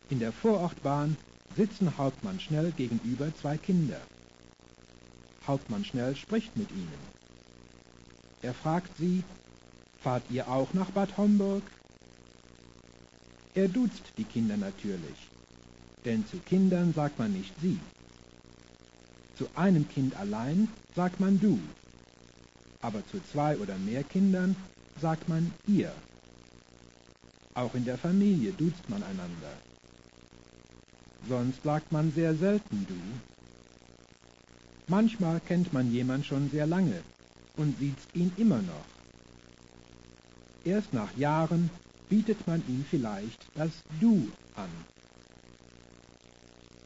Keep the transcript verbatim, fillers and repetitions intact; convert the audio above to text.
In der Vorortbahn sitzen Hauptmann Schnell gegenüber zwei Kinder. Hauptmann Schnell spricht mit ihnen. Er fragt sie: Fahrt ihr auch nach Bad Homburg? Er duzt die Kinder natürlich, denn zu Kindern sagt man nicht Sie. Zu einem Kind allein sagt man Du, aber zu zwei oder mehr Kindern sagt man Ihr. Auch in der Familie duzt man einander. Sonst sagt man sehr selten Du. Manchmal kennt man jemand schon sehr lange und sieht ihn immer noch. Erst nach Jahren bietet man ihm vielleicht das Du an.